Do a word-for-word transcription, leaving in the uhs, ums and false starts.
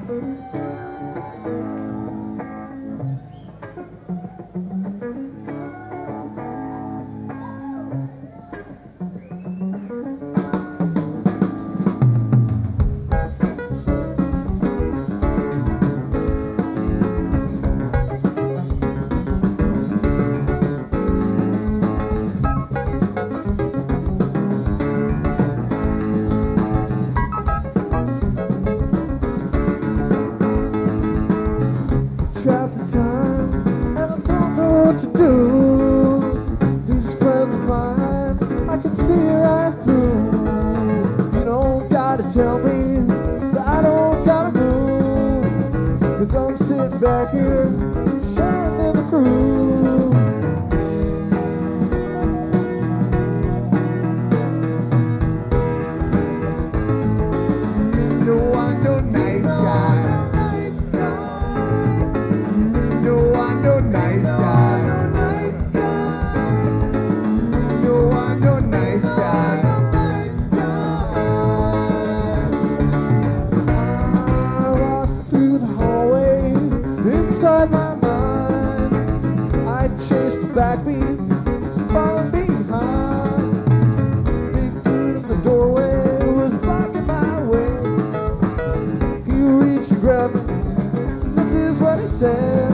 Trapped in time, and I don't know what to do. These friends of mine, I can see right through. You don't gotta tell me that I don't gotta move, 'cause I'm sitting back here, sharing in the crew. No, I'm no nice guy. No, I'm no nice guy. No, I'm no nice guy. I walk through the hallway, inside my mind. I chase the backbeat, falling behind. Big dude in the doorway was blocking my way. He reached and grabbed me, this is what he said.